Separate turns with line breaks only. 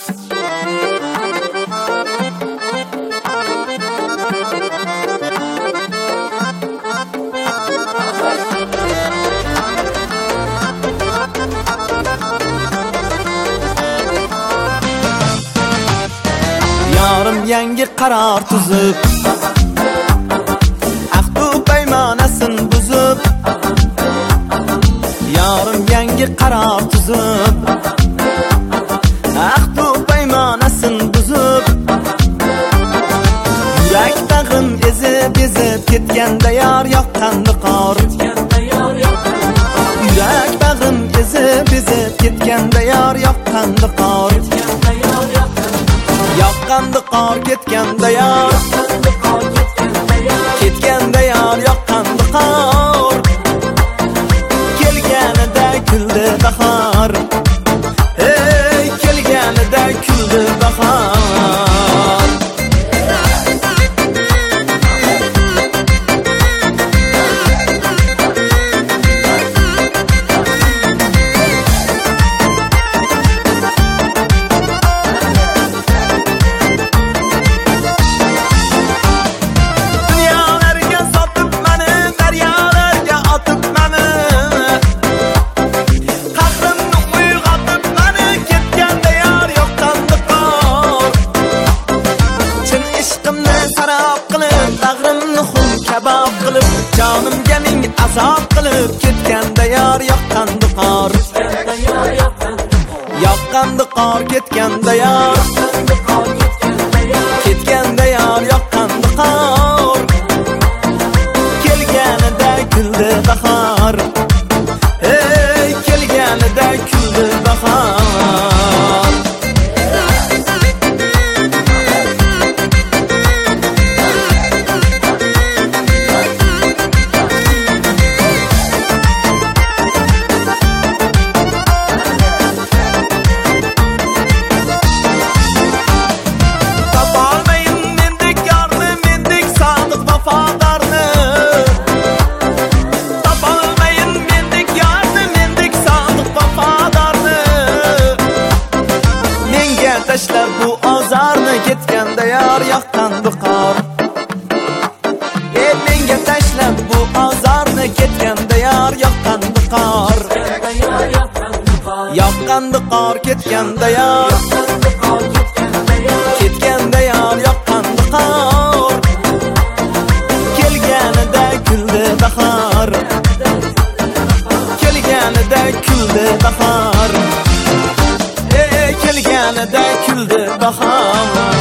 Yarım yangi qaror tuzib, ahdu paymonasin buzib. Yarım yangi qaror tuzib, ahdu paymonasin buzib. Yurak tag'im ezib ketganda yar yoqqandi qor. Yurak tag'im ezib ketganda yar yoqqandi qor. Yoqqandi qor ketganda yar, ketganda yar yoqqandi qor. Kelganida kuldi bahor, ey kelganida kuldi bahor. Kabab qilib, jonimga ming azob qilib, ketganda yar yoqqandi qor. Yoqqandi qor ketganda yar, ketganda yar yoqqandi qor. Kelganida kuldi bahor, ey kelganida kuldi bahor. Tashlab bu ozorni, ketganda yar yoqqandi qor. Menga tashlab bu ozorni, ketganda yar yoqqandi qor. Yoqqandi qor ketganda yar, ketganda yar yoqqandi qor. Kelganida kuldi bahor, kelganida kuldi bahor. Kelganida kuldi bahor.